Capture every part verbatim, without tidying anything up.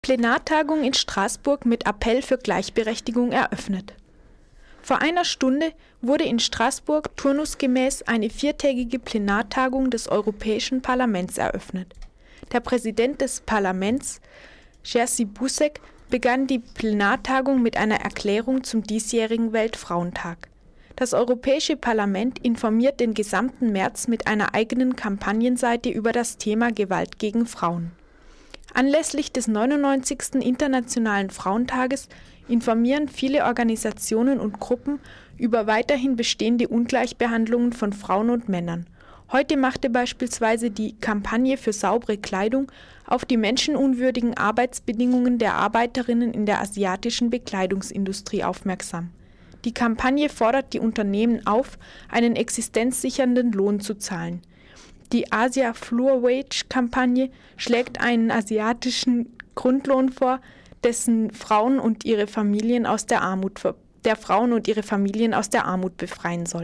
Plenartagung in Straßburg mit Appell für Gleichberechtigung eröffnet. Vor einer Stunde wurde in Straßburg turnusgemäß eine viertägige Plenartagung des Europäischen Parlaments eröffnet. Der Präsident des Parlaments, Jerzy Buzek, begann die Plenartagung mit einer Erklärung zum diesjährigen Weltfrauentag. Das Europäische Parlament informiert den gesamten März mit einer eigenen Kampagnenseite über das Thema Gewalt gegen Frauen. Anlässlich des neunundneunzigsten Internationalen Frauentages informieren viele Organisationen und Gruppen über weiterhin bestehende Ungleichbehandlungen von Frauen und Männern. Heute machte beispielsweise die Kampagne für saubere Kleidung auf die menschenunwürdigen Arbeitsbedingungen der Arbeiterinnen in der asiatischen Bekleidungsindustrie aufmerksam. Die Kampagne fordert die Unternehmen auf, einen existenzsichernden Lohn zu zahlen. Die Asia Floor Wage Kampagne schlägt einen asiatischen Grundlohn vor, dessen Frauen und ihre Familien aus der Armut, der Frauen und ihre Familien aus der Armut befreien soll.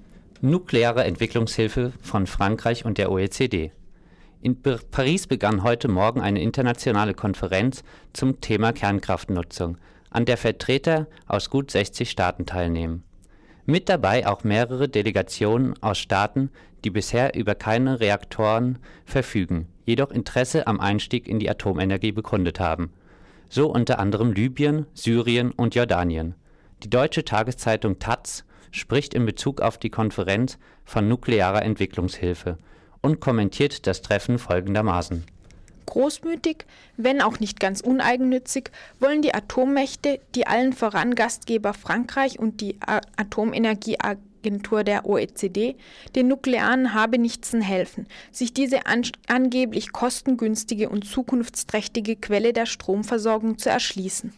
Nukleare Entwicklungshilfe von Frankreich und der O E C D. In Paris begann heute Morgen eine internationale Konferenz zum Thema Kernkraftnutzung, an der Vertreter aus gut sechzig Staaten teilnehmen. Mit dabei auch mehrere Delegationen aus Staaten, die bisher über keine Reaktoren verfügen, jedoch Interesse am Einstieg in die Atomenergie bekundet haben. So unter anderem Libyen, Syrien und Jordanien. Die deutsche Tageszeitung taz spricht in Bezug auf die Konferenz von nuklearer Entwicklungshilfe und kommentiert das Treffen folgendermaßen. Großmütig, wenn auch nicht ganz uneigennützig, wollen die Atommächte, die allen voran Gastgeber Frankreich und die Atomenergieagentur der O E C D, den nuklearen Habenichtsen helfen, sich diese an- angeblich kostengünstige und zukunftsträchtige Quelle der Stromversorgung zu erschließen.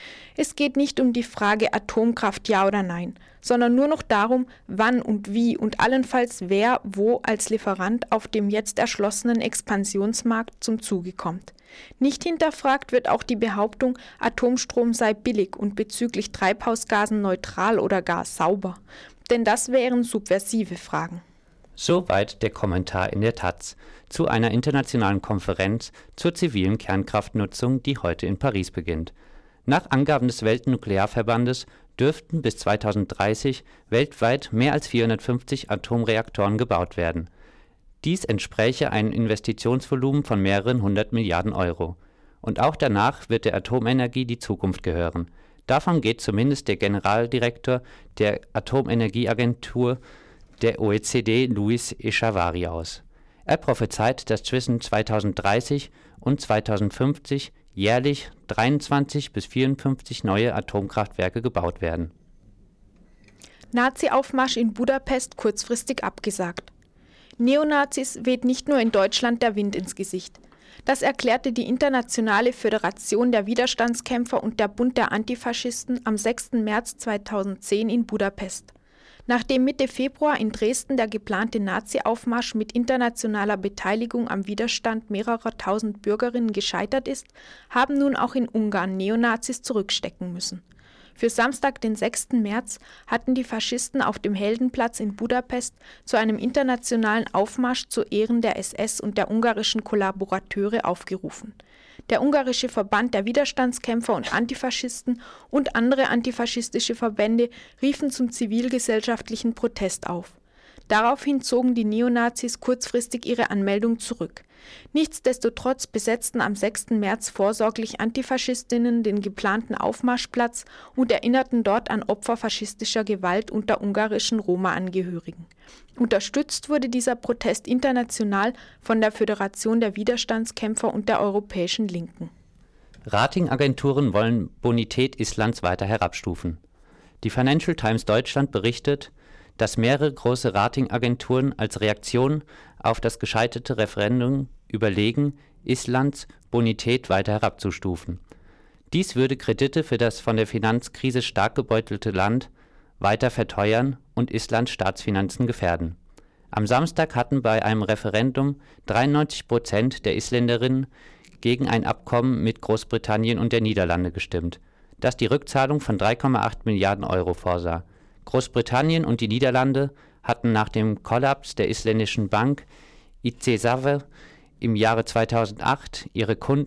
Es geht nicht um die Frage Atomkraft ja oder nein, sondern nur noch darum, wann und wie und allenfalls wer wo als Lieferant auf dem jetzt erschlossenen Expansionsmarkt zum Zuge kommt. Nicht hinterfragt wird auch die Behauptung, Atomstrom sei billig und bezüglich Treibhausgasen neutral oder gar sauber. Denn das wären subversive Fragen. Soweit der Kommentar in der taz zu einer internationalen Konferenz zur zivilen Kernkraftnutzung, die heute in Paris beginnt. Nach Angaben des Weltnuklearverbandes dürften bis zweitausenddreißig weltweit mehr als vierhundertfünfzig Atomreaktoren gebaut werden. Dies entspräche einem Investitionsvolumen von mehreren hundert Milliarden Euro. Und auch danach wird der Atomenergie die Zukunft gehören. Davon geht zumindest der Generaldirektor der Atomenergieagentur der O E C D, Louis Echavarri, aus. Er prophezeit, dass zwischen zweitausenddreißig und zweitausendfünfzig jährlich dreiundzwanzig bis vierundfünfzig neue Atomkraftwerke gebaut werden. Nazi-Aufmarsch in Budapest kurzfristig abgesagt. Neonazis weht nicht nur in Deutschland der Wind ins Gesicht. Das erklärte die Internationale Föderation der Widerstandskämpfer und der Bund der Antifaschisten am sechsten März zweitausendzehn in Budapest. Nachdem Mitte Februar in Dresden der geplante Nazi-Aufmarsch mit internationaler Beteiligung am Widerstand mehrerer tausend Bürgerinnen gescheitert ist, haben nun auch in Ungarn Neonazis zurückstecken müssen. Für Samstag, den sechsten März, hatten die Faschisten auf dem Heldenplatz in Budapest zu einem internationalen Aufmarsch zu Ehren der S S und der ungarischen Kollaborateure aufgerufen. Der ungarische Verband der Widerstandskämpfer und Antifaschisten und andere antifaschistische Verbände riefen zum zivilgesellschaftlichen Protest auf. Daraufhin zogen die Neonazis kurzfristig ihre Anmeldung zurück. Nichtsdestotrotz besetzten am sechsten März vorsorglich Antifaschistinnen den geplanten Aufmarschplatz und erinnerten dort an Opfer faschistischer Gewalt unter ungarischen Roma-Angehörigen. Unterstützt wurde dieser Protest international von der Föderation der Widerstandskämpfer und der Europäischen Linken. Ratingagenturen wollen Bonität Islands weiter herabstufen. Die Financial Times Deutschland berichtet, dass mehrere große Ratingagenturen als Reaktion auf das gescheiterte Referendum überlegen, Islands Bonität weiter herabzustufen. Dies würde Kredite für das von der Finanzkrise stark gebeutelte Land weiter verteuern und Islands Staatsfinanzen gefährden. Am Samstag hatten bei einem Referendum dreiundneunzig Prozent der Isländerinnen gegen ein Abkommen mit Großbritannien und der Niederlande gestimmt, das die Rückzahlung von drei Komma acht Milliarden Euro vorsah. Großbritannien und die Niederlande hatten nach dem Kollaps der isländischen Bank Íslandssjóðir im Jahre zweitausendacht ihre Kunden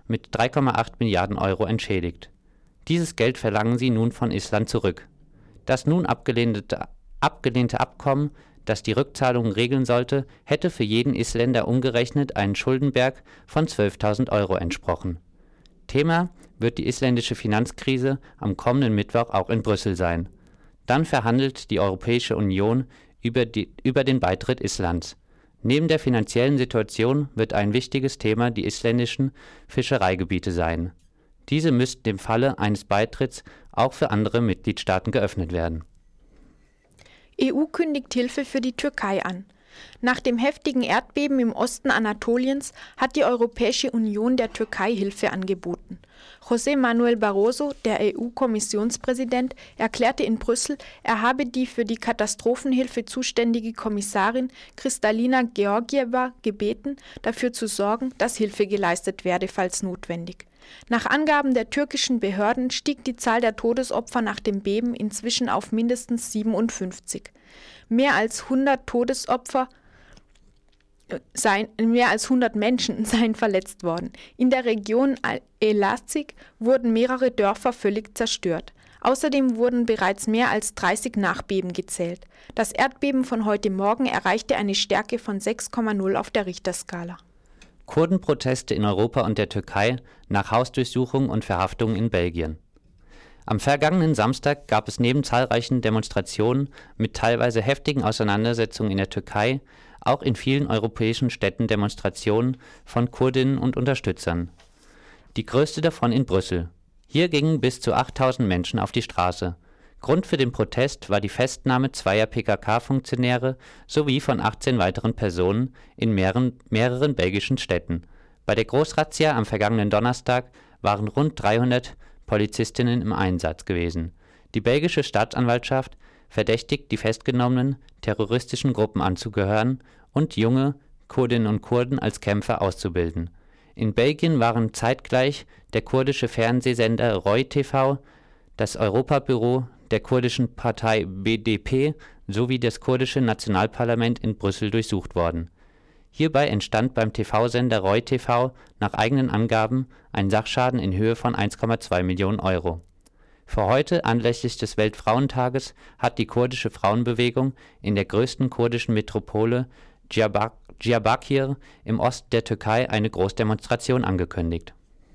mit drei Komma acht Milliarden Euro entschädigt. Dieses Geld verlangen sie nun von Island zurück. Das nun abgelehnte, abgelehnte Abkommen, das die Rückzahlungen regeln sollte, hätte für jeden Isländer umgerechnet einen Schuldenberg von zwölftausend Euro entsprochen. Thema wird die isländische Finanzkrise am kommenden Mittwoch auch in Brüssel sein. Dann verhandelt die Europäische Union über, die, über den Beitritt Islands. Neben der finanziellen Situation wird ein wichtiges Thema die isländischen Fischereigebiete sein. Diese müssten im Falle eines Beitritts auch für andere Mitgliedstaaten geöffnet werden. E U kündigt Hilfe für die Türkei an. Nach dem heftigen Erdbeben im Osten Anatoliens hat die Europäische Union der Türkei Hilfe angeboten. José Manuel Barroso, der E U-Kommissionspräsident, erklärte in Brüssel, er habe die für die Katastrophenhilfe zuständige Kommissarin Kristalina Georgieva gebeten, dafür zu sorgen, dass Hilfe geleistet werde, falls notwendig. Nach Angaben der türkischen Behörden stieg die Zahl der Todesopfer nach dem Beben inzwischen auf mindestens siebenundfünfzig. Mehr als hundert Todesopfer seien, mehr als hundert Menschen seien verletzt worden. In der Region Elazig wurden mehrere Dörfer völlig zerstört. Außerdem wurden bereits mehr als dreißig Nachbeben gezählt. Das Erdbeben von heute Morgen erreichte eine Stärke von sechs Komma null auf der Richterskala. Kurdenproteste in Europa und der Türkei nach Hausdurchsuchungen und Verhaftungen in Belgien. Am vergangenen Samstag gab es neben zahlreichen Demonstrationen mit teilweise heftigen Auseinandersetzungen in der Türkei auch in vielen europäischen Städten Demonstrationen von Kurdinnen und Unterstützern. Die größte davon in Brüssel. Hier gingen bis zu achttausend Menschen auf die Straße. Grund für den Protest war die Festnahme zweier P K K-Funktionäre sowie von achtzehn weiteren Personen in mehreren, mehreren belgischen Städten. Bei der Großrazzia am vergangenen Donnerstag waren rund dreihundert Polizistinnen im Einsatz gewesen. Die belgische Staatsanwaltschaft verdächtigt die Festgenommenen, terroristischen Gruppen anzugehören und junge Kurdinnen und Kurden als Kämpfer auszubilden. In Belgien waren zeitgleich der kurdische Fernsehsender Roy T V, das Europabüro der kurdischen Partei B D P sowie das kurdische Nationalparlament in Brüssel durchsucht worden. Hierbei entstand beim T V-Sender Roy T V nach eigenen Angaben ein Sachschaden in Höhe von eins Komma zwei Millionen Euro. Für heute, anlässlich des Weltfrauentages, hat die kurdische Frauenbewegung in der größten kurdischen Metropole Diyarbakir im Osten der Türkei eine Großdemonstration angekündigt.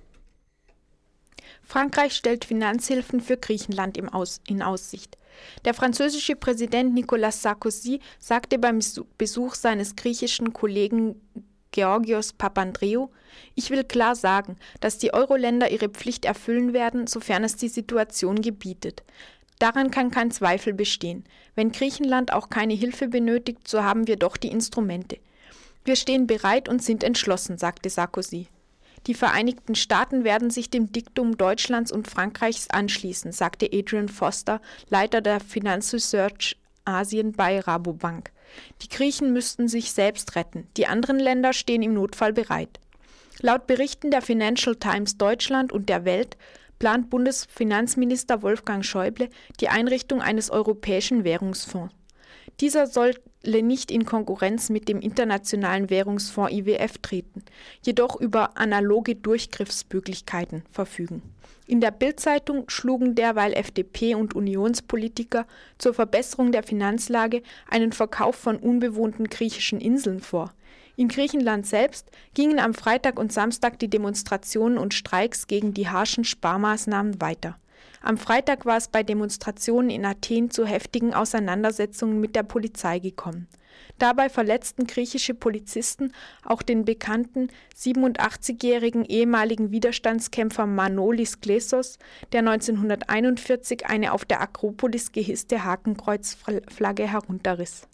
Frankreich stellt Finanzhilfen für Griechenland im Aus- in Aussicht. Der französische Präsident Nicolas Sarkozy sagte beim Besuch seines griechischen Kollegen Georgios Papandreou: Ich will klar sagen, dass die Euro-Länder ihre Pflicht erfüllen werden, sofern es die Situation gebietet. Daran kann kein Zweifel bestehen. Wenn Griechenland auch keine Hilfe benötigt, so haben wir doch die Instrumente. Wir stehen bereit und sind entschlossen, sagte Sarkozy. Die Vereinigten Staaten werden sich dem Diktum Deutschlands und Frankreichs anschließen, sagte Adrian Foster, Leiter der Finanzresearch Asien bei Rabobank. Die Griechen müssten sich selbst retten, die anderen Länder stehen im Notfall bereit. Laut Berichten der Financial Times Deutschland und der Welt plant Bundesfinanzminister Wolfgang Schäuble die Einrichtung eines europäischen Währungsfonds. Dieser solle nicht in Konkurrenz mit dem Internationalen Währungsfonds I W F treten, jedoch über analoge Durchgriffsmöglichkeiten verfügen. In der Bild-Zeitung schlugen derweil F D P und Unionspolitiker zur Verbesserung der Finanzlage einen Verkauf von unbewohnten griechischen Inseln vor. In Griechenland selbst gingen am Freitag und Samstag die Demonstrationen und Streiks gegen die harschen Sparmaßnahmen weiter. Am Freitag war es bei Demonstrationen in Athen zu heftigen Auseinandersetzungen mit der Polizei gekommen. Dabei verletzten griechische Polizisten auch den bekannten siebenundachtzigjährigen ehemaligen Widerstandskämpfer Manolis Glessos, der neunzehnhunderteinundvierzig eine auf der Akropolis gehisste Hakenkreuzflagge herunterriss.